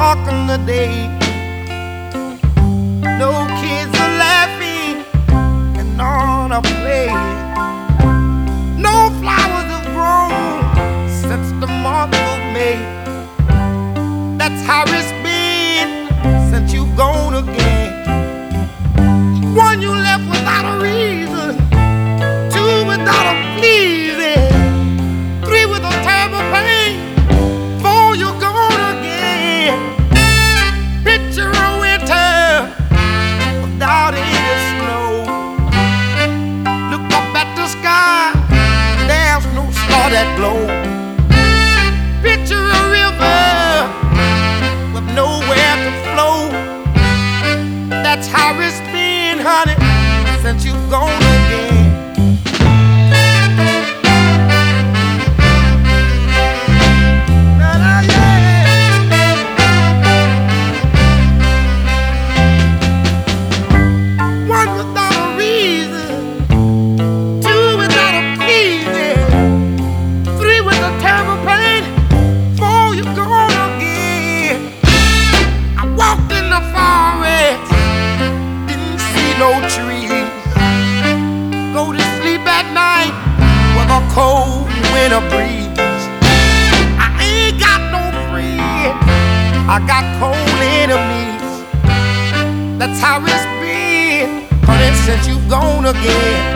dark in the day. No kids are laughing and none are playing. No flowers have grown since the month of May. That's how it's been since you've gone again. One, you left without a reason. Two, without a pleasing. Three, with a terrible pain. Four, you're gone again. Picture a winter without any snow. Look up at the sky, there's no star that glow. Picture a river with nowhere to flow. That's how it's been, honey, since you've gone again. One without a reason, two without a pleasing, three with a terrible pain, four you're gone again. I walked in the forest, didn't see no trees. Go to sleep at night with a cold winter breeze. I ain't got no friends, I got cold enemies. That's how it's been, honey, since you've gone again.